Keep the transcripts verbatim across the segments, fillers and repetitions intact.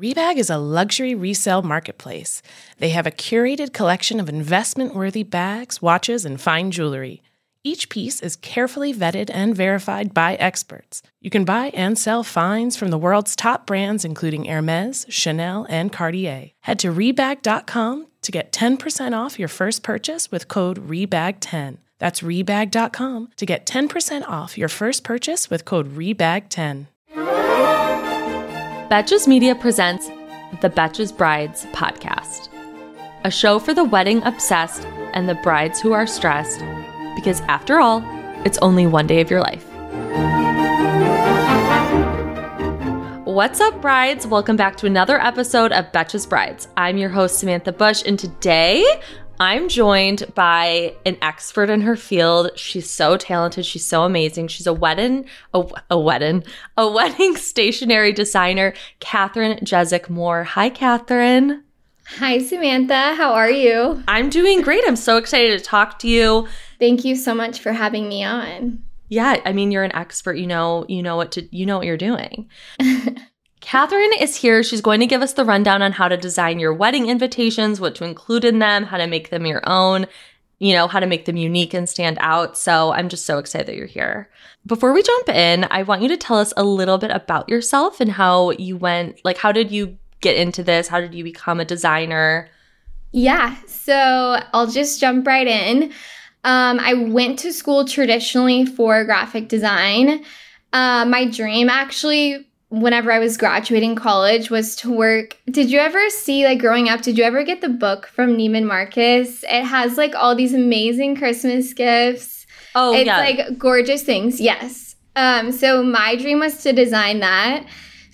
Rebag is a luxury resale marketplace. They have a curated collection of investment-worthy bags, watches, and fine jewelry. Each piece is carefully vetted and verified by experts. You can buy and sell finds from the world's top brands, including Hermes, Chanel, and Cartier. Head to rebag dot com to get ten percent off your first purchase with code R E B A G ten. That's rebag dot com to get ten percent off your first purchase with code R E B A G ten. Betches Media presents the Betches Brides podcast, a show for the wedding obsessed and the brides who are stressed, because after all, it's only one day of your life. What's up, brides? Welcome back to another episode of Betches Brides. I'm your host, Samantha Bush, and today I'm joined by an expert in her field. She's so talented. She's so amazing. She's a wedding, a, a wedding, a wedding stationery designer, Catherine Jezik Moore. Hi, Catherine. Hi, Samantha. How are you? I'm doing great. I'm so excited to talk to you. Thank you so much for having me on. Yeah, I mean, you're an expert. You know, you know what to, you know what you're doing. Catherine is here. She's going to give us the rundown on how to design your wedding invitations, what to include in them, how to make them your own, you know, how to make them unique and stand out. So I'm just so excited that you're here. Before we jump in, I want you to tell us a little bit about yourself and how you went, like, how did you get into this? How did you become a designer? Yeah, so I'll just jump right in. Um, I went to school traditionally for graphic design. Uh, my dream actually, whenever I was graduating college, was to work. Did you ever see, like growing up, did you ever get the book from Neiman Marcus? It has like all these amazing Christmas gifts. Oh, it's yeah. like gorgeous things. Yes. Um, so my dream was to design that.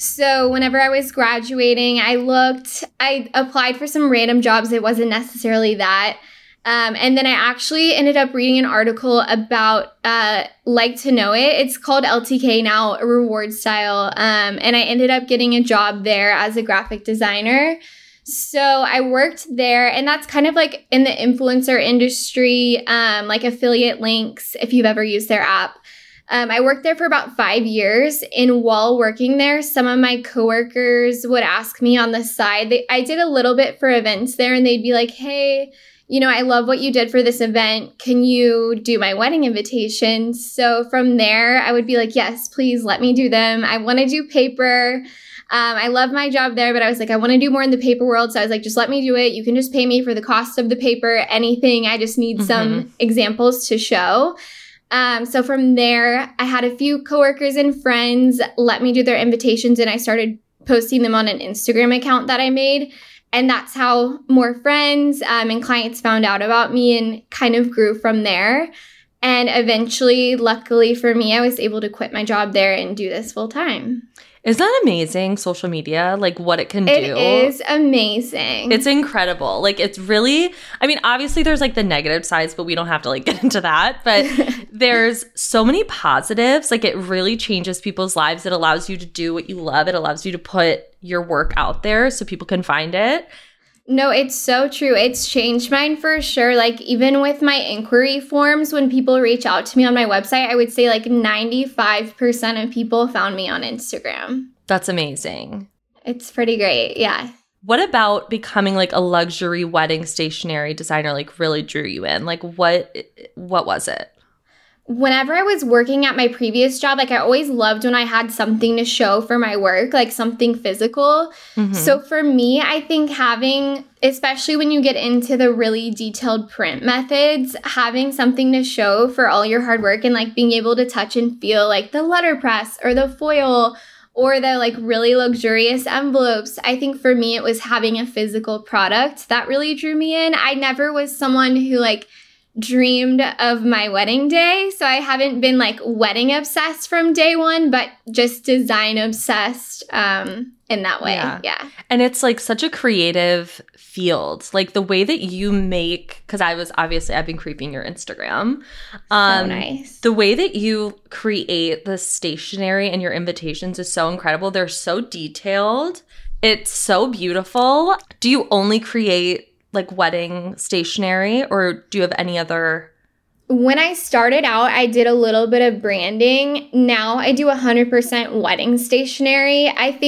So whenever I was graduating, I looked, I applied for some random jobs. It wasn't necessarily that. Um, and then I actually ended up reading an article about uh, Like to Know It. It's called L T K now, a reward style. Um, and I ended up getting a job there as a graphic designer. So I worked there, and that's kind of like in the influencer industry, um, like affiliate links, if you've ever used their app. Um, I worked there for about five years, and while working there, some of my coworkers would ask me on the side. They, I did a little bit for events there, and they'd be like, hey, you know, I love what you did for this event. Can you do my wedding invitations? So from there, I would be like, yes, please let me do them. I want to do paper. Um, I love my job there, but I was like, I want to do more in the paper world. So I was like, just let me do it. You can just pay me for the cost of the paper, anything. I just need mm-hmm. some examples to show. Um, so from there, I had a few coworkers and friends let me do their invitations, and I started posting them on an Instagram account that I made. And that's how more friends um, and clients found out about me and kind of grew from there. And eventually, luckily for me, I was able to quit my job there and do this full time. Isn't that amazing, social media, like what it can do? It is amazing. It's incredible. Like, it's really, I mean, obviously there's like the negative sides, but we don't have to like get into that. But there's so many positives. Like, it really changes people's lives. It allows you to do what you love. It allows you to put your work out there so people can find it. No, it's so true. It's changed mine for sure. Like, even with my inquiry forms, when people reach out to me on my website, I would say like ninety-five percent of people found me on Instagram. That's amazing. It's pretty great. Yeah. What about becoming like a luxury wedding stationery designer like really drew you in? Like, what what was it? Whenever I was working at my previous job, like I always loved when I had something to show for my work, like something physical. Mm-hmm. So for me, I think having, especially when you get into the really detailed print methods, having something to show for all your hard work and like being able to touch and feel like the letterpress or the foil or the like really luxurious envelopes. I think for me, it was having a physical product that really drew me in. I never was someone who like dreamed of my wedding day. So I haven't been like wedding obsessed from day one, but just design obsessed um, in that way. Yeah. yeah. And it's like such a creative field. Like the way that you make, because I was obviously, I've been creeping your Instagram. Um, so nice. The way that you create the stationery and your invitations is so incredible. They're so detailed. It's so beautiful. Do you only create like wedding stationery, or do you have any other? When I started out, I did a little bit of branding. Now I do one hundred percent wedding stationery. I think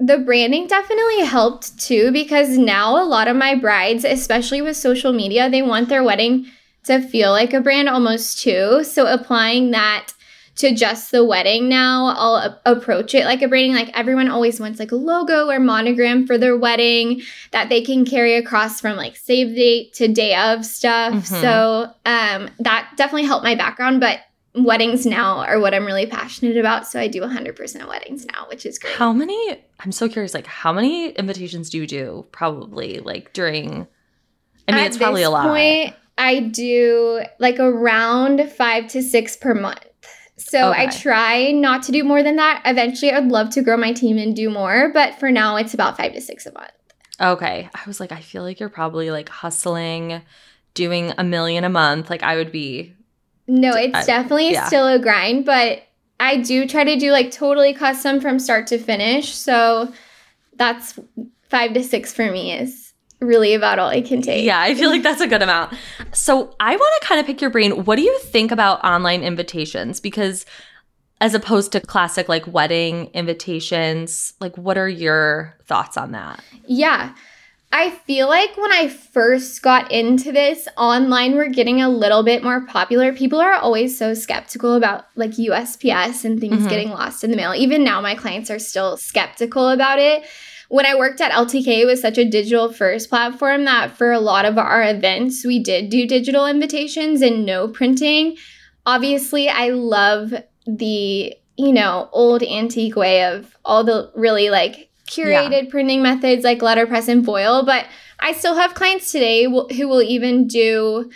The branding definitely helped too, because now a lot of my brides, especially with social media, they want their wedding to feel like a brand almost too. So applying that to just the wedding now, I'll a- approach it like a branding. Like everyone always wants like a logo or monogram for their wedding that they can carry across from like save the date to day of stuff. Mm-hmm. So um, that definitely helped my background, but weddings now are what I'm really passionate about. So I do one hundred percent weddings now, which is great. How many, I'm so curious, like how many invitations do you do probably like during, I mean, At it's probably this a lot. Point, I do like around five to six per month. So okay. I try not to do more than that. Eventually, I'd love to grow my team and do more. But for now, it's about five to six a month. Okay. I was like, I feel like you're probably like hustling, doing a million a month. Like I would be. No, it's I, definitely yeah. still a grind. But I do try to do like totally custom from start to finish. So that's five to six for me is really about all I can take. Yeah, I feel like that's a good amount. So I want to kind of pick your brain. What do you think about online invitations? Because as opposed to classic like wedding invitations, like what are your thoughts on that? Yeah. I feel like when I first got into this, online were getting a little bit more popular. People are always so skeptical about like U S P S and things mm-hmm. getting lost in the mail. Even now, my clients are still skeptical about it. When I worked at L T K, it was such a digital first platform that for a lot of our events, we did do digital invitations and no printing. Obviously, I love the, you know, old antique way of all the really like curated yeah. printing methods like letterpress and foil. But I still have clients today who will even do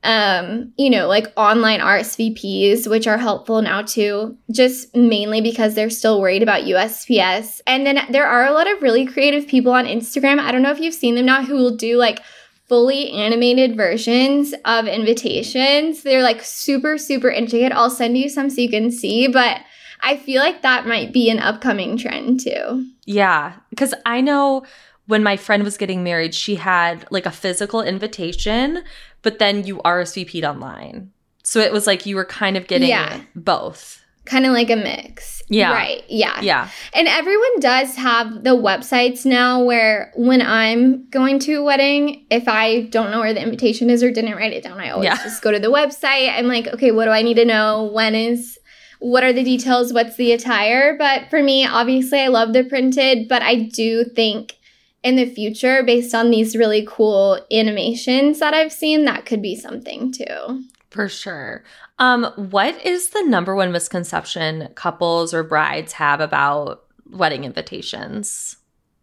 Um, you know, like online R S V Ps, which are helpful now too, just mainly because they're still worried about U S P S. And then there are a lot of really creative people on Instagram. I don't know if you've seen them now who will do like fully animated versions of invitations. They're like super, super intricate. I'll send you some so you can see, but I feel like that might be an upcoming trend too. Yeah, because I know when my friend was getting married, she had like a physical invitation, but then you R S V P'd online. So it was like you were kind of getting yeah. both. Kind of like a mix. Yeah. Right. Yeah. Yeah. And everyone does have the websites now where when I'm going to a wedding, if I don't know where the invitation is or didn't write it down, I always yeah. just go to the website. I'm like, okay, what do I need to know? When is, what are the details? What's the attire? But for me, obviously, I love the printed, but I do think in the future, based on these really cool animations that I've seen, that could be something too. For sure. Um, what is the number one misconception couples or brides have about wedding invitations?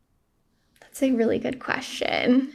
That's a really good question.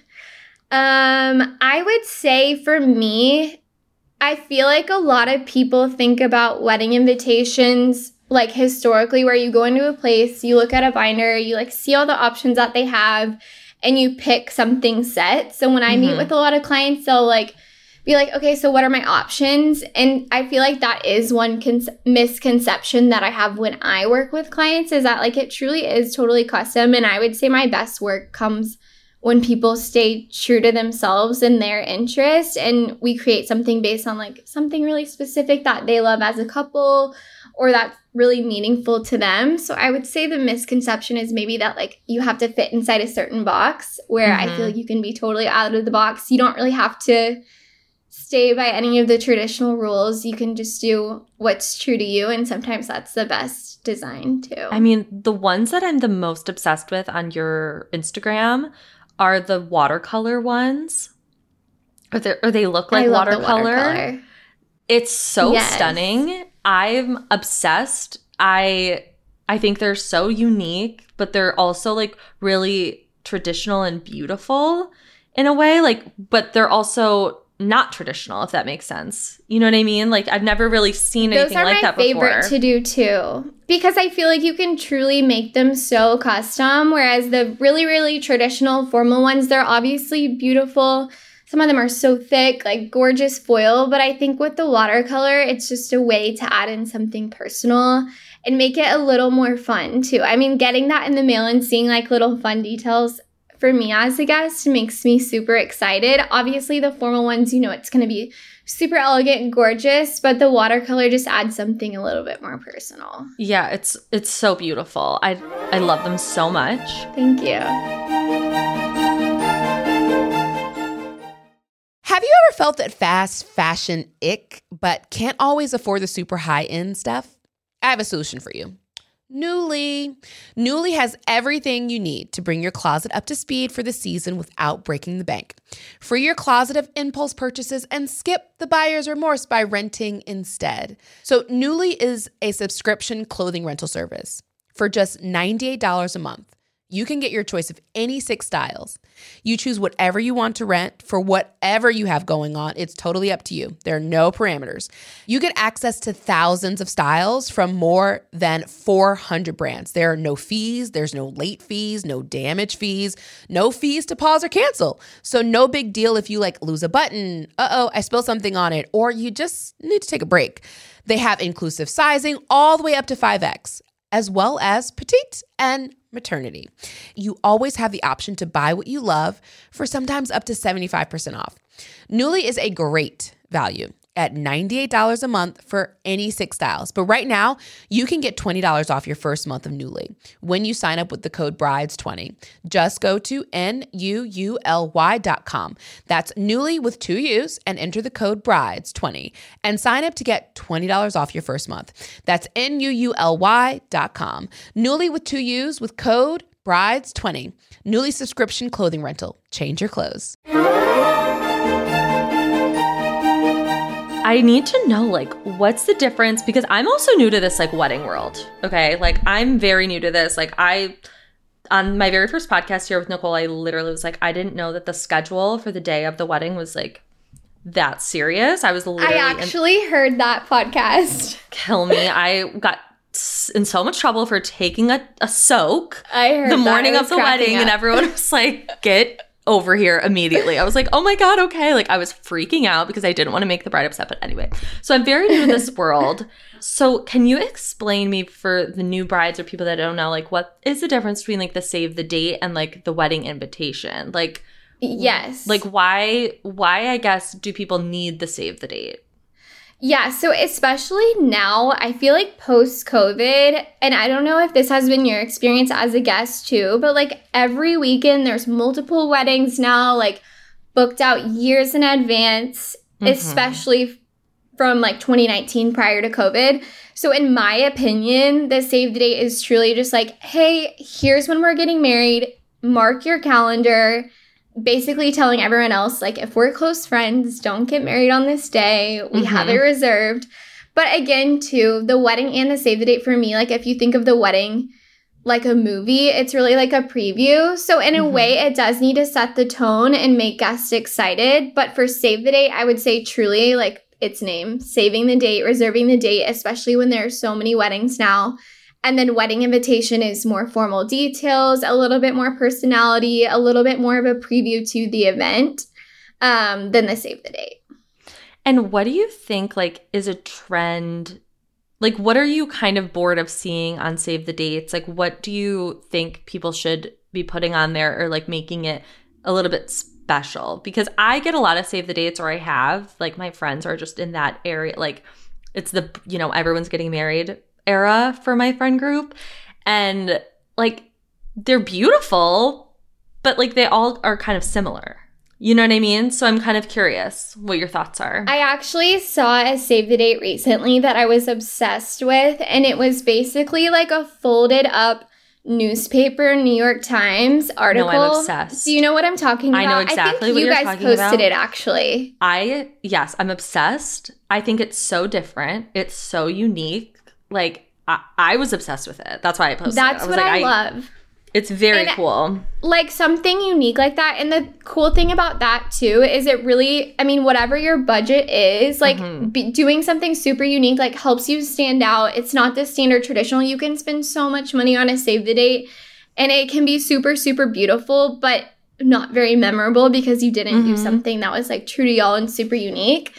Um, I would say for me, I feel like a lot of people think about wedding invitations like historically, where you go into a place, you look at a binder, you like see all the options that they have, and you pick something set. So when I mm-hmm. meet with a lot of clients, they'll like be like, okay, so what are my options? And I feel like that is one con- misconception that I have when I work with clients, is that like it truly is totally custom. And I would say my best work comes when people stay true to themselves and their interest, and we create something based on like something really specific that they love as a couple, or that's really meaningful to them. So I would say the misconception is maybe that like you have to fit inside a certain box, where mm-hmm. I feel like you can be totally out of the box. You don't really have to stay by any of the traditional rules. You can just do what's true to you, and sometimes that's the best design too. I mean, the ones that I'm the most obsessed with on your Instagram are the watercolor ones. Or they, or they look like I love watercolor. The watercolor. It's so yes. stunning. I'm obsessed. I I think they're so unique, but they're also like really traditional and beautiful in a way. Like, but they're also not traditional, if that makes sense. You know what I mean? Like, I've never really seen anything like that before. Those are my favorite to do too, because I feel like you can truly make them so custom, whereas the really, really traditional formal ones, they're obviously beautiful. Some of them are so thick, like gorgeous foil, but I think with the watercolor, it's just a way to add in something personal and make it a little more fun too. I mean, getting that in the mail and seeing like little fun details for me as a guest makes me super excited. Obviously, the formal ones, you know, it's going to be super elegant and gorgeous, but the watercolor just adds something a little bit more personal. Yeah, it's it's so beautiful. I I love them so much. Thank you. Have you ever felt that fast fashion ick, but can't always afford the super high-end stuff? I have a solution for you. Nuuly. Nuuly has everything you need to bring your closet up to speed for the season without breaking the bank. Free your closet of impulse purchases and skip the buyer's remorse by renting instead. So Nuuly is a subscription clothing rental service. For just ninety-eight dollars a month, you can get your choice of any six styles. You choose whatever you want to rent for whatever you have going on. It's totally up to you. There are no parameters. You get access to thousands of styles from more than four hundred brands. There are no fees. There's no late fees, no damage fees, no fees to pause or cancel. So no big deal if you like lose a button, uh-oh, I spilled something on it, or you just need to take a break. They have inclusive sizing all the way up to five X, as well as petite and maternity. You always have the option to buy what you love for sometimes up to seventy-five percent off. Nuuly is a great value at ninety-eight dollars a month for any six styles. But right now, you can get twenty dollars off your first month of Nuuly when you sign up with the code brides twenty. Just go to N U U L Y dot com. That's Nuuly with two U's and enter the code brides twenty and sign up to get twenty dollars off your first month. That's N U U L Y dot com. Nuuly with two U's with code brides twenty. Nuuly subscription clothing rental. Change your clothes. I need to know, like, what's the difference? Because I'm also new to this, like, wedding world, okay? Like, I'm very new to this. Like, I, on my very first podcast here with Nicole, I literally was like, I didn't know that the schedule for the day of the wedding was, like, that serious. I was literally— I actually in- heard that podcast. Kill me. I got in so much trouble for taking a, a soak I heard the morning that. of the wedding, up. and everyone was like, get over here immediately. I was like, oh my God, okay. Like, I was freaking out because I didn't want to make the bride upset. But anyway, so I'm very new to this world. So can you explain me, for the new brides or people that don't know, like, what is the difference between like the save the date and like the wedding invitation? Like, yes. Like why, why I guess, do people need the save the date? Yeah, so especially now, I feel like post-COVID, and I don't know if this has been your experience as a guest too, but like every weekend there's multiple weddings now, like booked out years in advance, mm-hmm. especially from like twenty nineteen prior to COVID. So in my opinion, the save the date is truly just like, hey, here's when we're getting married, mark your calendar. Basically telling everyone else, like, if we're close friends, don't get married on this day. We mm-hmm. have it reserved. But again, too, the wedding and the save the date for me, like, if you think of the wedding like a movie, it's really like a preview. So in mm-hmm. a way, it does need to set the tone and make guests excited. But for save the date, I would say truly, like its name, saving the date, reserving the date, especially when there are so many weddings now. And then wedding invitation is more formal details, a little bit more personality, a little bit more of a preview to the event um, than the save the date. And what do you think, like, is a trend? Like, what are you kind of bored of seeing on save the dates? Like, what do you think people should be putting on there or, like, making it a little bit special? Because I get a lot of save the dates, or I have. Like, my friends are just in that area. Like, it's the, you know, everyone's getting married era for my friend group, and like they're beautiful, but like they all are kind of similar, you know what I mean? So I'm kind of curious what your thoughts are. I actually saw a save the date recently that I was obsessed with, and it was basically like a folded up newspaper New York Times article. No, I'm obsessed. Do you know what I'm talking about? I know exactly I think what you you're guys talking posted about. it actually. I yes, I'm obsessed. I think it's so different. It's so unique. Like, I, I was obsessed with it. That's why I posted That's it. I what like, I, I love. It's very and, cool. Like, something unique like that. And the cool thing about that, too, is it really, I mean, whatever your budget is, like, mm-hmm. be, doing something super unique, like, helps you stand out. It's not the standard traditional. You can spend so much money on a save the date, and it can be super, super beautiful, but not very memorable because you didn't mm-hmm. do something that was, like, true to y'all and super unique.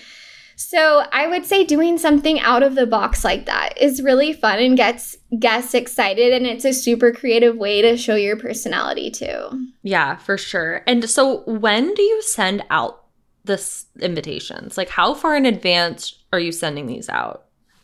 So I would say doing something out of the box like that is really fun and gets guests excited, and it's a super creative way to show your personality too. Yeah, for sure. And so when do you send out this invitations? Like, how far in advance are you sending these out?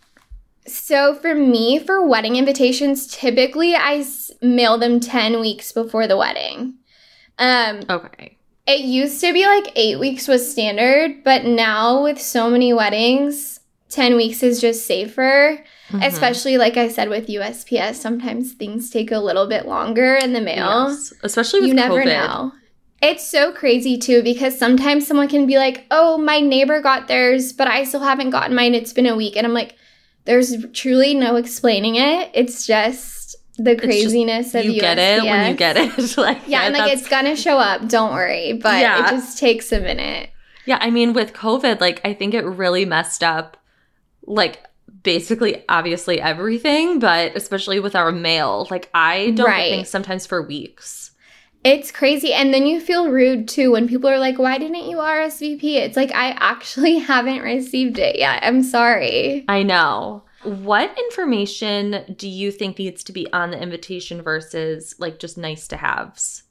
So for me, for wedding invitations, typically I s- mail them ten weeks before the wedding. Um, Okay. It used to be like eight weeks was standard, but now with so many weddings, ten weeks is just safer. Mm-hmm. Especially, like I said, with U S P S, sometimes things take a little bit longer in the mail. Yes. Especially with you never COVID. know. It's so crazy, too, because sometimes someone can be like, oh, my neighbor got theirs, but I still haven't gotten mine. It's been a week. And I'm like, there's truly no explaining it. It's just the craziness just, of you U S P S. You get it when you get it. like, yeah, and like, it's going to show up. Don't worry. But yeah. It just takes a minute. Yeah, I mean, with COVID, like, I think it really messed up, like, basically, obviously, everything, but especially with our mail. Like, I don't right. get things sometimes for weeks. It's crazy. And then you feel rude, too, when people are like, why didn't you R S V P? It's like, I actually haven't received it yet. I'm sorry. I know. What information do you think needs to be on the invitation versus, like, just nice to haves?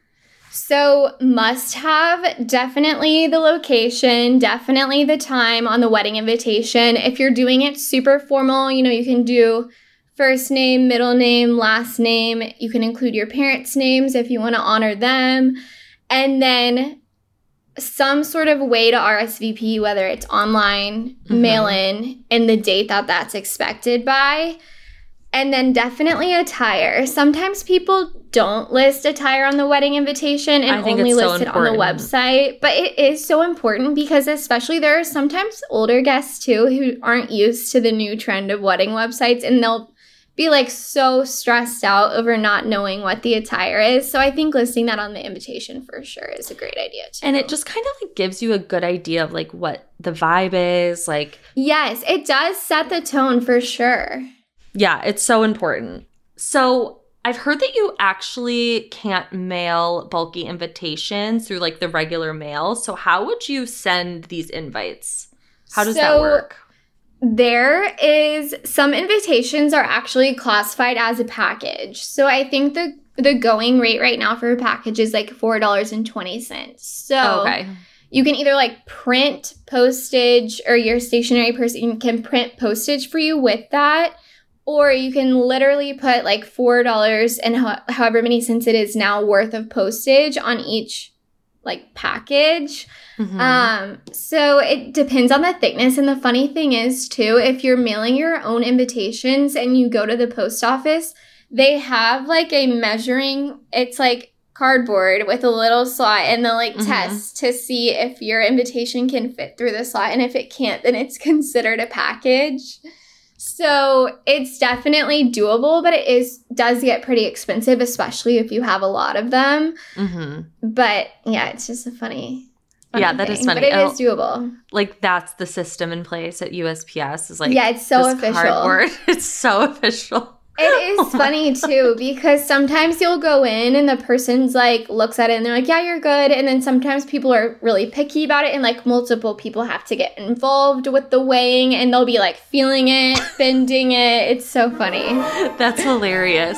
So must have, definitely the location, definitely the time on the wedding invitation. If you're doing it super formal, you know, you can do first name, middle name, last name. You can include your parents' names if you want to honor them. And then some sort of way to R S V P, whether it's online, mm-hmm. mail-in, and the date that that's expected by. And then definitely attire. Sometimes people don't list attire on the wedding invitation and only list it on the website. But it is so important because especially there are sometimes older guests too who aren't used to the new trend of wedding websites, and they'll be like so stressed out over not knowing what the attire is. So I think listing that on the invitation for sure is a great idea too. And it just kind of like gives you a good idea of like what the vibe is. Like, yes, it does set the tone for sure. Yeah, it's so important. So I've heard that you actually can't mail bulky invitations through like the regular mail. So how would you send these invites? How does so, that work? There is some invitations are actually classified as a package. So I think the the going rate right now for a package is like four dollars and twenty cents. So okay. You can either like print postage, or your stationary person can print postage for you with that. Or you can literally put like four dollars and ho- however many cents it is now worth of postage on each like package. Mm-hmm. Um, so it depends on the thickness. And the funny thing is too, if you're mailing your own invitations and you go to the post office, they have like a measuring, it's like cardboard with a little slot, and they'll like mm-hmm. test to see if your invitation can fit through the slot. And if it can't, then it's considered a package. So it's definitely doable, but it is does get pretty expensive, especially if you have a lot of them. Mm-hmm. But yeah, it's just a funny, funny yeah, that thing. is funny. But it oh, is doable. Like that's the system in place at U S P S is like yeah, it's so official. Cardboard. It's so official. It is funny too, because sometimes you'll go in and the person's like looks at it and they're like, yeah, you're good. And then sometimes people are really picky about it, and like multiple people have to get involved with the weighing, and they'll be like feeling it, bending it. It's so funny. That's hilarious.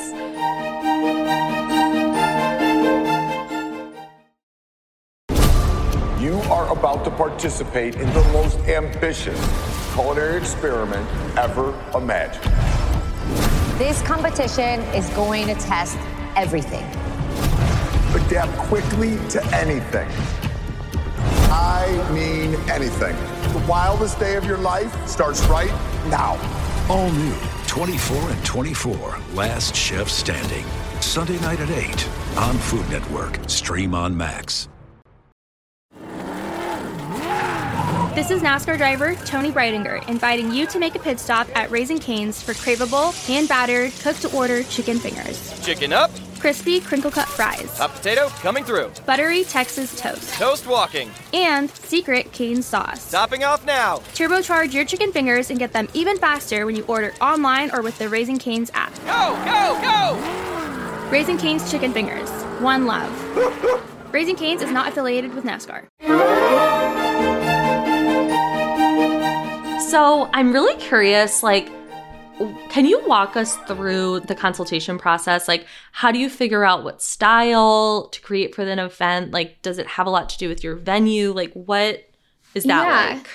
You are about to participate in the most ambitious culinary experiment ever imagined. This competition is going to test everything. Adapt quickly to anything. I mean anything. The wildest day of your life starts right now. All new twenty-four and twenty-four, Last Chef Standing. Sunday night at eight on Food Network. Stream on Max. This is NASCAR driver Tony Breidinger inviting you to make a pit stop at Raising Cane's for craveable, hand-battered, cooked-to-order chicken fingers. Chicken up. Crispy, crinkle-cut fries. Hot potato coming through. Buttery Texas toast. Toast walking. And secret Cane's sauce. Topping off now. Turbocharge your chicken fingers and get them even faster when you order online or with the Raising Cane's app. Go, go, go! Raising Cane's chicken fingers. One love. Raising Cane's is not affiliated with NASCAR. So I'm really curious, like, can you walk us through the consultation process? Like, how do you figure out what style to create for an event? Like, does it have a lot to do with your venue? Like, what is that Yeah. like?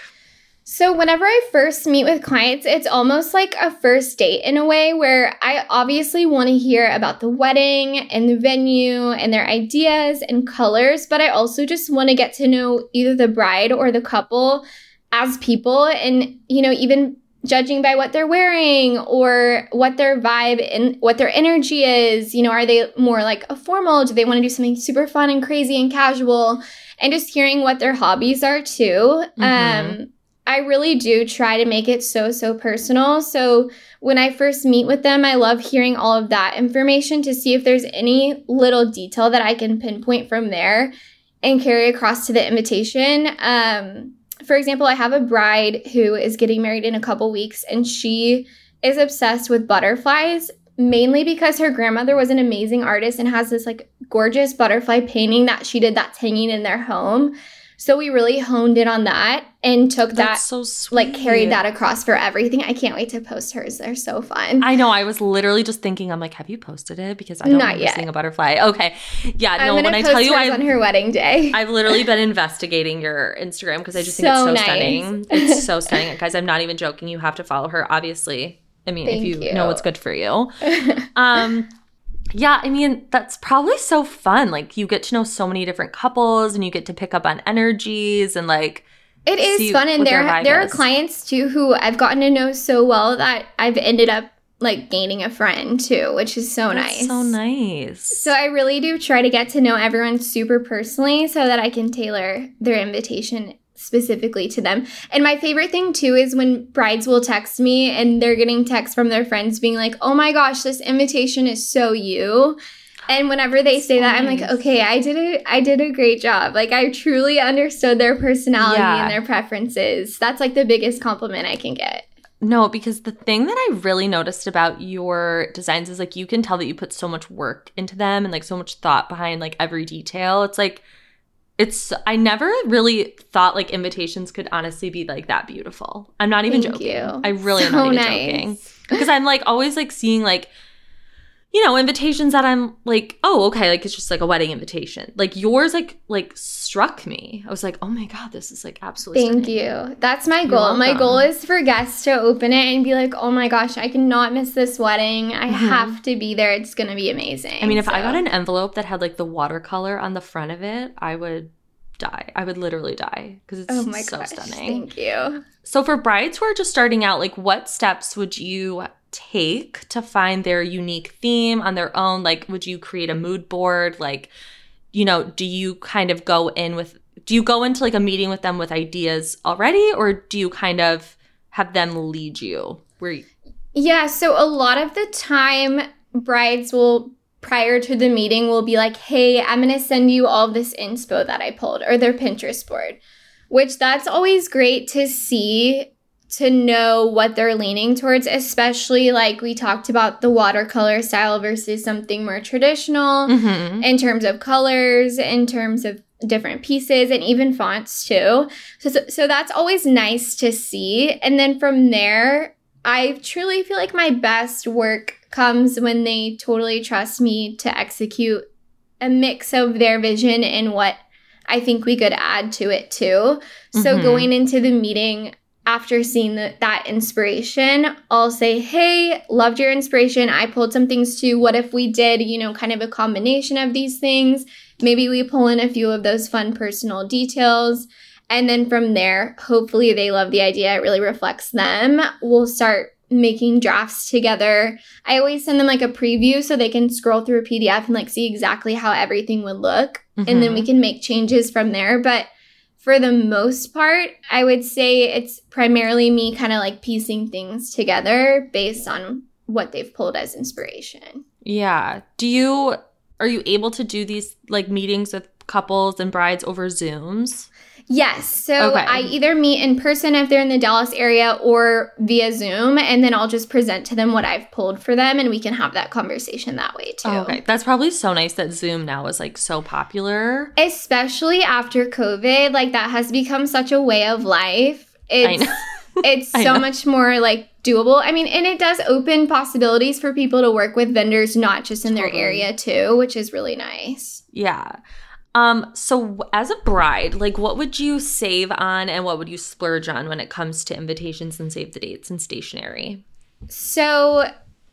So whenever I first meet with clients, it's almost like a first date in a way where I obviously want to hear about the wedding and the venue and their ideas and colors, but I also just want to get to know either the bride or the couple as people and, you know, even judging by what they're wearing or what their vibe and what their energy is. You know, are they more like a formal? Do they want to do something super fun and crazy and casual? And just hearing what their hobbies are too. Mm-hmm. Um, I really do try to make it so, so personal. So when I first meet with them, I love hearing all of that information to see if there's any little detail that I can pinpoint from there and carry across to the invitation. Um, for example, I have a bride who is getting married in a couple weeks, and she is obsessed with butterflies, mainly because her grandmother was an amazing artist and has this like gorgeous butterfly painting that she did that's hanging in their home. So we really honed in on that and took that, That's so sweet. like carried that across for everything. I can't wait to post hers. They're so fun. I know. I was literally just thinking, I'm like, have you posted it? Because I don't Not remember yet. seeing a butterfly. Okay. Yeah. I'm No, gonna when I post tell you, hers I on her wedding day. I've literally been investigating your Instagram because I just think So it's so nice. stunning. It's so stunning. Guys, I'm not even joking. You have to follow her, obviously. I mean, Thank if you, you. know what's good for you. um, yeah, I mean, that's probably so fun. Like, you get to know so many different couples and you get to pick up on energies and, like, It is see fun, and what their there vibe there are is. clients too who I've gotten to know so well that I've ended up like gaining a friend too, which is so That's nice. so nice. So I really do try to get to know everyone super personally so that I can tailor their invitation specifically to them. And my favorite thing too is when brides will text me and they're getting texts from their friends being like, "Oh my gosh, this invitation is so you." And whenever they say So that, I'm like, nice. okay, I did it. I did a great job. Like, I truly understood their personality Yeah. and their preferences. That's like the biggest compliment I can get. No, because the thing that I really noticed about your designs is like you can tell that you put so much work into them and like so much thought behind like every detail. It's like it's I never really thought like invitations could honestly be like that beautiful. I'm not even Thank joking. you. I really am So not even nice. joking. Because I'm like always like seeing like you know, invitations that I'm like, oh, okay, like it's just like a wedding invitation. Like yours like like struck me. I was like, oh my God, this is like absolutely Thank stunning. you. That's my You're goal. My welcome. goal is for guests to open it and be like, oh my gosh, I cannot miss this wedding. I Mhm. have to be there. It's going to be amazing. I mean, if I So- got an envelope that had like the watercolor on the front of it, I would die. I would literally die because it's Oh my so gosh. stunning. Thank you. So for brides who are just starting out, like what steps would you take to find their unique theme on their own? Like, would you create a mood board? Like, you know, do you kind of go in with, do you go into like a meeting with them with ideas already, or do you kind of have them lead you where you, Yeah, so a lot of the time, brides will, prior to the meeting, will be like, hey, I'm going to send you all this inspo that I pulled, or their Pinterest board, which that's always great to see, to know what they're leaning towards, especially like we talked about the watercolor style versus something more traditional mm-hmm. in terms of colors, in terms of different pieces, and even fonts too. So, so, so that's always nice to see. And then from there, I truly feel like my best work comes when they totally trust me to execute a mix of their vision and what I think we could add to it too. So Mhm. going into the meeting after seeing the, that inspiration, I'll say, hey, loved your inspiration. I pulled some things too. What if we did, you know, kind of a combination of these things? Maybe we pull in a few of those fun personal details. And then from there, hopefully they love the idea. It really reflects them. We'll start making drafts together. I always send them like a preview so they can scroll through a P D F and like see exactly how everything would look. And then we can make changes from there. But for the most part, I would say it's primarily me kind of like piecing things together based on what they've pulled as inspiration. Yeah. Do you, are you able to do these like meetings with couples and brides over Zooms? Yes. So Okay. I either meet in person if they're in the Dallas area or via Zoom, and then I'll just present to them what I've pulled for them, and we can have that conversation that way too. Oh, okay. That's probably so nice that Zoom now is like so popular. Especially after COVID, like that has become such a way of life. It's, I know. it's I so know. much more like doable. I mean, and it does open possibilities for people to work with vendors, not just in their Totally. area too, which is really nice. Yeah. Um, so as a bride, like what would you save on and what would you splurge on when it comes to invitations and save the dates and stationery? So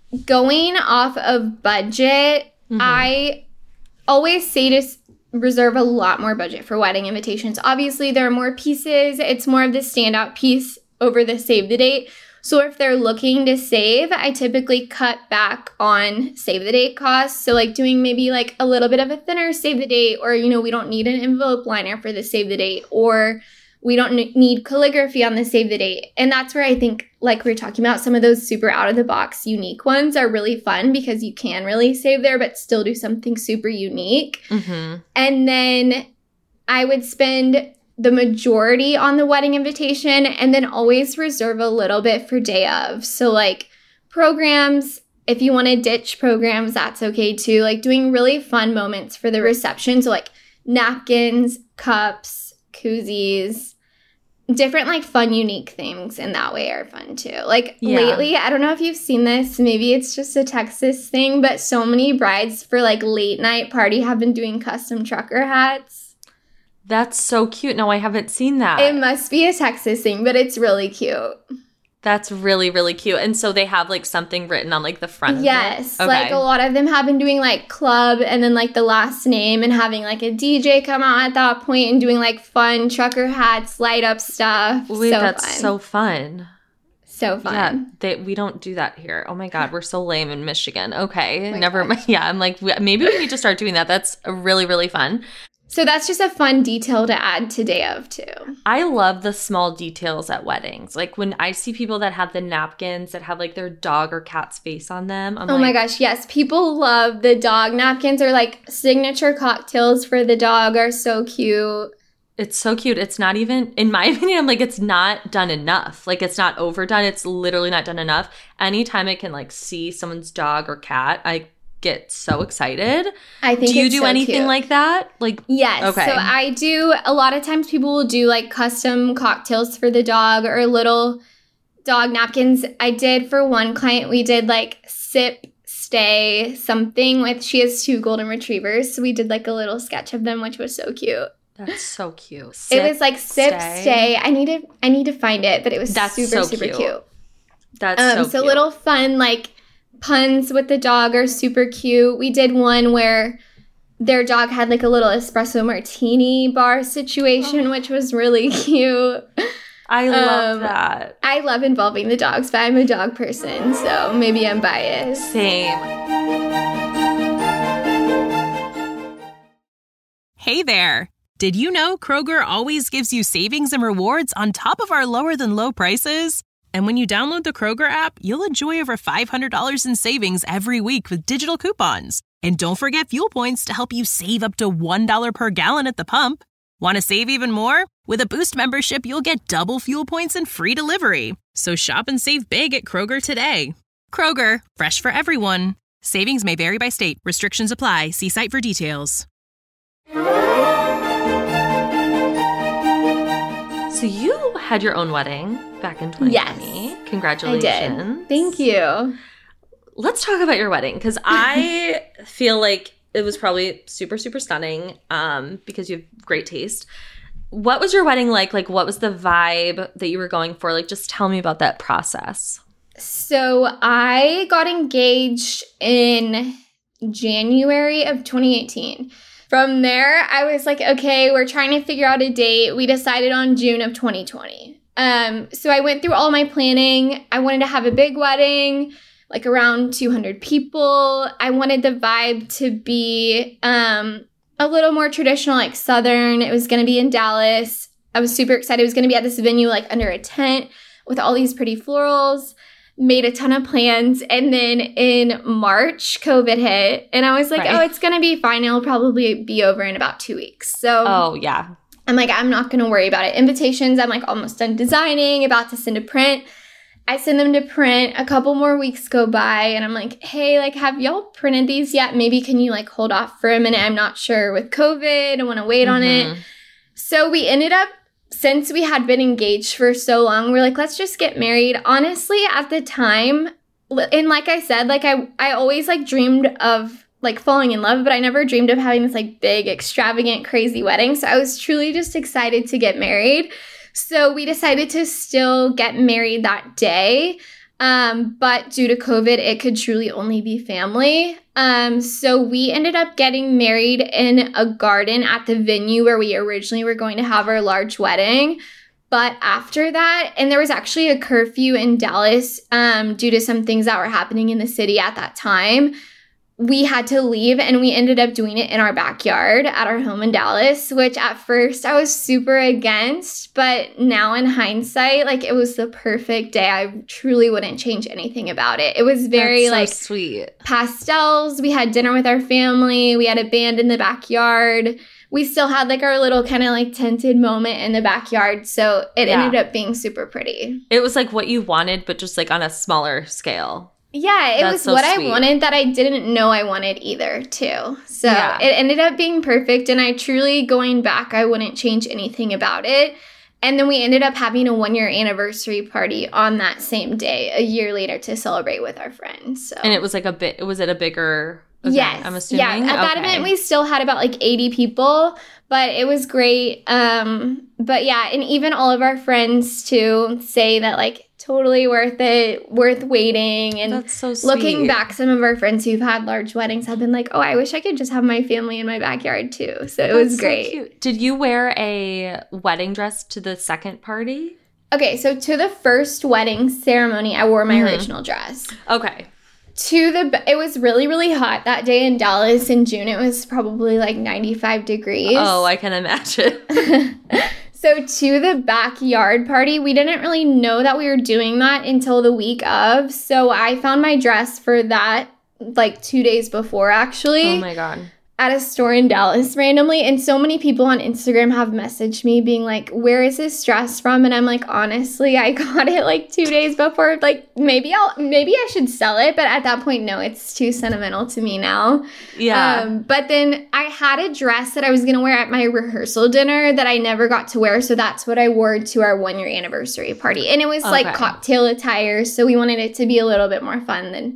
going off of budget, mm-hmm. I always say to s- reserve a lot more budget for wedding invitations. Obviously, there are more pieces. It's more of the standout piece over the save the date. So if they're looking to save, I typically cut back on save the date costs. So like doing maybe like a little bit of a thinner save the date, or, you know, we don't need an envelope liner for the save the date, or we don't n- need calligraphy on the save the date. And that's where I think, like we were talking about, some of those super out of the box unique ones are really fun because you can really save there, but still do something super unique. Mm-hmm. And then I would spend the majority on the wedding invitation and then always reserve a little bit for day of. So like programs, if you want to ditch programs, that's okay too. Like doing really fun moments for the reception. So like napkins, cups, koozies, different like fun, unique things in that way are fun too. Like Yeah. lately, I don't know if you've seen this, maybe it's just a Texas thing, but so many brides for like late night party have been doing custom trucker hats. That's so cute. No, I haven't seen that. It must be a Texas thing, but it's really cute. That's really, really cute. And so they have like something written on like the front of Yes. it? Like Okay. a lot of them have been doing like club and then like the last name and having like a D J come out at that point and doing like fun trucker hats, light up stuff. Wait, so that's fun. so fun. So fun. Yeah, they, we don't do that here. Oh my God, we're so lame in Michigan. Okay, Oh my never mind. Yeah, I'm like, maybe we need to start doing that. That's really, really fun. So that's just a fun detail to add to day of too. I love the small details at weddings. Like when I see people that have the napkins that have like their dog or cat's face on them. I'm oh like, my gosh, yes. People love the dog napkins, or like signature cocktails for the dog are so cute. it's so cute. It's not even, in my opinion, I'm like, it's not done enough. Like it's not overdone. It's literally not done enough. Anytime I can like see someone's dog or cat, I get so excited. I think do you it's do so anything cute. like that? Like Yes. Okay. So I do, a lot of times people will do like custom cocktails for the dog or little dog napkins. I did for one client, we did like sip, stay, something with, she has two golden retrievers. So we did like a little sketch of them, which was so cute. That's so cute. it Sip, was like sip, stay. stay. I need to, I need to find it, but it was That's super, so super cute. cute. That's Um, so, so cute. little fun like puns with the dog are super cute. We did one where their dog had like a little espresso martini bar situation, which was really cute. I love um, that. I love involving the dogs, but I'm a dog person, so maybe I'm biased. Same. Hey there. Did you know Kroger always gives you savings and rewards on top of our lower than low prices? And when you download the Kroger app, you'll enjoy over five hundred dollars in savings every week with digital coupons. And don't forget fuel points to help you save up to one dollar per gallon at the pump. Want to save even more? With a Boost membership, you'll get double fuel points and free delivery. So shop and save big at Kroger today. Kroger, fresh for everyone. Savings may vary by state. Restrictions apply. See site for details. So you had your own wedding back in twenty twenty. Yes. Congratulations. I did. Thank you. Let's talk about your wedding, because I feel like it was probably super, super stunning um, because you have great taste. What was your wedding like? Like, what was the vibe that you were going for? Like, just tell me about that process. So I got engaged in January of twenty eighteen. From there, I was like, okay, we're trying to figure out a date. We decided on June of twenty twenty. Um, so I went through all my planning. I wanted to have a big wedding, like around two hundred people. I wanted the vibe to be um, a little more traditional, like Southern. It was going to be in Dallas. I was super excited. It was going to be at this venue, like under a tent with all these pretty florals. Made a ton of plans. And then in March, COVID hit. And I was like, Right. oh, it's going to be fine. It'll probably be over in about two weeks. So Oh, yeah. I'm like, I'm not going to worry about it. Invitations, I'm like almost done designing, about to send to print. I send them to print. A couple more weeks go by. And I'm like, hey, like, have y'all printed these yet? Maybe can you like hold off for a minute? I'm not sure with COVID. I want to wait on Mhm. it. So we ended up, since we had been engaged for so long, we're like, let's just get married. Honestly, at the time, and like I said, like I, I always like dreamed of like falling in love, but I never dreamed of having this like big, extravagant, crazy wedding. So I was truly just excited to get married. So we decided to still get married that day. Um, but due to COVID, it could truly only be family. Um, so we ended up getting married in a garden at the venue where we originally were going to have our large wedding. But after that, and there was actually a curfew in Dallas um, due to some things that were happening in the city at that time, we had to leave and we ended up doing it in our backyard at our home in Dallas, which at first I was super against, but now in hindsight, like it was the perfect day. I truly wouldn't change anything about it. It was very That's so like sweet. Pastels. We had dinner with our family. We had a band in the backyard. We still had like our little kind of like tented moment in the backyard. So it Yeah. ended up being super pretty. It was like what you wanted, but just like on a smaller scale. Yeah, it That's was so what sweet. I wanted that I didn't know I wanted either, too. So Yeah. it ended up being perfect. And I truly, going back, I wouldn't change anything about it. And then we ended up having a one-year anniversary party on that same day, a year later, to celebrate with our friends. So. And it was like a bit, was it a bigger event, Yes. I'm assuming? Yeah. At that Okay. event, we still had about like eighty people, but it was great. Um, but yeah, and even all of our friends too say that like totally worth it, worth waiting. And That's so sweet. looking back, some of our friends who've had large weddings have been like, oh, I wish I could just have my family in my backyard too. So it That's was so great. cute. Did you wear a wedding dress to the second party? Okay, so to the first wedding ceremony, I wore my Mhm. original dress. Okay. To the, it was really, really hot that day in Dallas in June. It was probably like ninety-five degrees. Oh, I can imagine. So to the backyard party, we didn't really know that we were doing that until the week of. So I found my dress for that like two days before, actually. Oh my God. At a store in Dallas randomly. And so many people on Instagram have messaged me being like, where is this dress from? And I'm like, honestly, I got it like two days before. Like maybe I'll, maybe I should sell it. But at that point, no, it's too sentimental to me now. Yeah. Um, but then I had a dress that I was going to wear at my rehearsal dinner that I never got to wear. So that's what I wore to our one year anniversary party. And it was Okay. like cocktail attire. So we wanted it to be a little bit more fun than,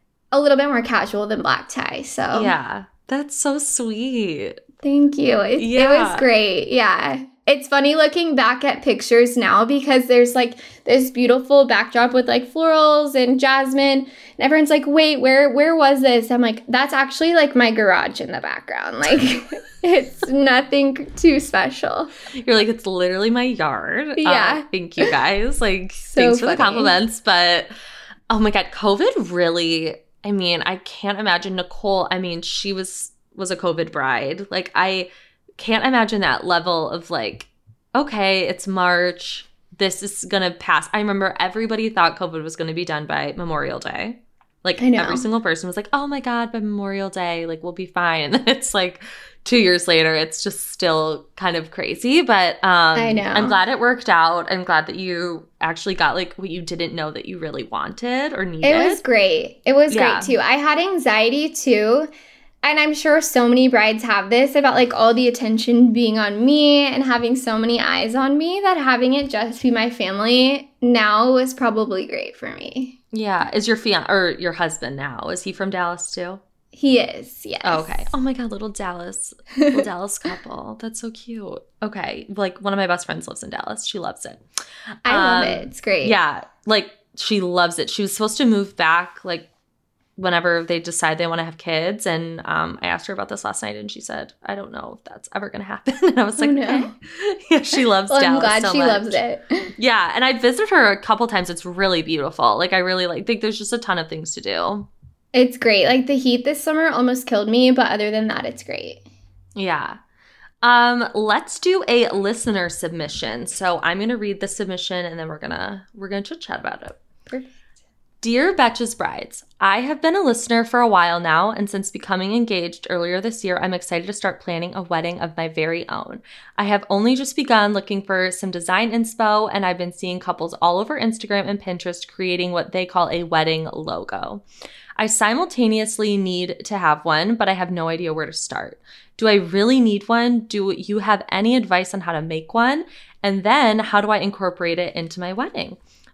a little bit more casual than black tie. So Yeah. That's so sweet. thank you. It, it Yeah. was great. Yeah. It's funny looking back at pictures now because there's like this beautiful backdrop with like florals and jasmine. And everyone's like, wait, where where was this? I'm like, that's actually like my garage in the background. Like it's nothing too special. You're like, it's literally my yard. Yeah. Uh, thank you guys. Like, So thanks for the funny. compliments. But oh my God, COVID really, I mean, I can't imagine Nicole. I mean, she was was a COVID bride. Like, I can't imagine that level of like, okay, it's March. This is going to pass. I remember everybody thought COVID was going to be done by Memorial Day. Like, I know. every single person was like, oh my God, by Memorial Day, like, we'll be fine. And then it's like two years later, it's just still kind of crazy. But um, I know. I'm glad it worked out. I'm glad that you actually got like what you didn't know that you really wanted or needed. It was great. It was Yeah. great too. I had anxiety too. And I'm sure so many brides have this about like all the attention being on me and having so many eyes on me that having it just be my family now was probably great for me. Yeah. Is your fian or your husband now? Is he from Dallas too? He is, yes. Oh, okay. Oh my God, little Dallas, little Dallas couple. That's so cute. Okay. Like one of my best friends lives in Dallas. She loves it. I love Um, it. It's great. Yeah. Like she loves it. She was supposed to move back like whenever they decide they want to have kids. And um, I asked her about this last night and she said, I don't know if that's ever going to happen. And I was like, Oh, no. okay. Yeah, she loves Well, I'm Dallas glad so she much. loves it. Yeah. And I visited her a couple times. It's really beautiful. Like I really like think there's just a ton of things to do. It's great. Like the heat this summer almost killed me, but other than that, it's great. Yeah. Um, let's do a listener submission. So I'm gonna read the submission and then we're gonna we're gonna chit chat about it. Perfect. Dear Betches Brides, I have been a listener for a while now, and since becoming engaged earlier this year, I'm excited to start planning a wedding of my very own. I have only just begun looking for some design inspo, and I've been seeing couples all over Instagram and Pinterest creating what they call a wedding logo. I simultaneously need to have one, but I have no idea where to start. Do I really need one? Do you have any advice on how to make one? And then how do I incorporate it into my wedding?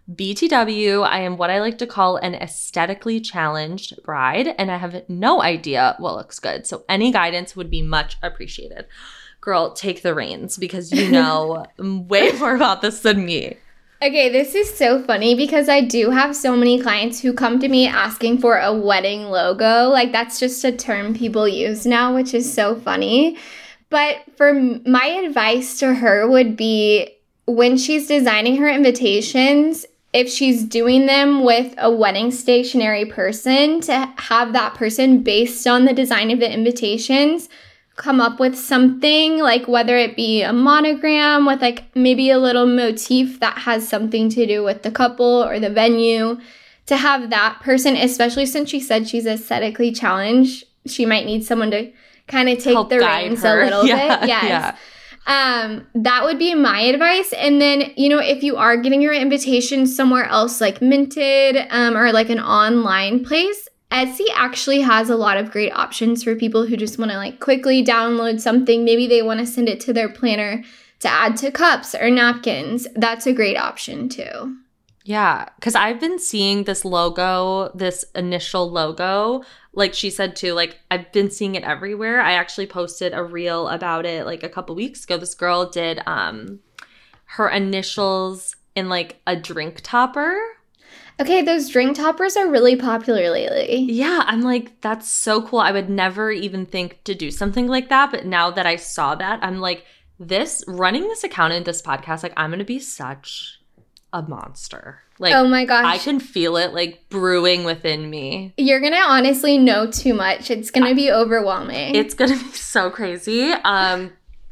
B T W, I am what I like to call an aesthetically challenged bride, and I have no idea what looks good. So any guidance would be much appreciated. Girl, take the reins because you know way more about this than me. Okay, this is so funny because I do have so many clients who come to me asking for a wedding logo. Like, that's just a term people use now, which is so funny. But for my advice to her would be, when she's designing her invitations, if she's doing them with a wedding stationery person, to have that person, based on the design of the invitations, come up with something, like whether it be a monogram with like maybe a little motif that has something to do with the couple or the venue, to have that person, especially since she said she's aesthetically challenged, she might need someone to kind of take Help the guide reins her. a little Yeah, bit. Yes. yeah. Um, that would be my advice. And then, you know, if you are getting your invitation somewhere else, like Minted, um, or like an online place, Etsy actually has a lot of great options for people who just want to like quickly download something. Maybe they want to send it to their planner to add to cups or napkins. That's a great option too. Yeah, because I've been seeing this logo, this initial logo, like she said too, like I've been seeing it everywhere. I actually posted a reel about it like a couple weeks ago. This girl did um her initials in like a drink topper. Okay, those drink toppers are really popular lately. Yeah, I'm like, that's so cool. I would never even think to do something like that. But now that I saw that, I'm like, this, running this account and this podcast, like I'm going to be such a monster. Like, oh my gosh. I can feel it like brewing within me. You're going to honestly know too much. It's going to be overwhelming. It's going to be so crazy. Um,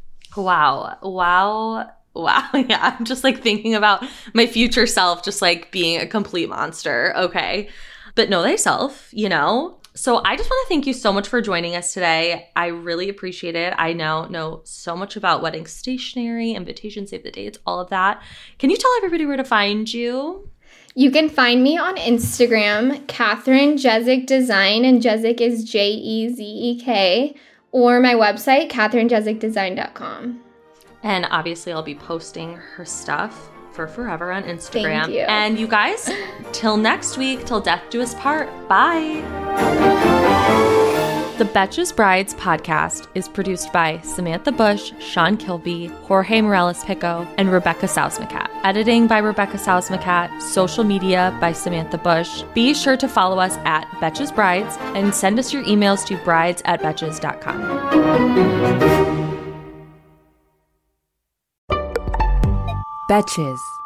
wow. Wow. Wow. Yeah. I'm just like thinking about my future self just like being a complete monster. Okay. But know thyself, you know? So I just want to thank you so much for joining us today. I really appreciate it. I now know so much about wedding stationery, invitation, save the dates, all of that. Can you tell everybody where to find you? You can find me on Instagram, Catherine Jezik Design, and Jezik is J E Z E K, or my website, catherine jezik design dot com. And obviously I'll be posting her stuff for forever on Instagram. Thank you. And you guys, till next week, till death do us part. Bye. The Betches Brides podcast is produced by Samantha Bush, Sean Kilby, Jorge Morales-Pico, and Rebecca Sausmacat. Editing by Rebecca Sausmacat. Social media by Samantha Bush. Be sure to follow us at Betches Brides and send us your emails to brides at betches dot com. Betches.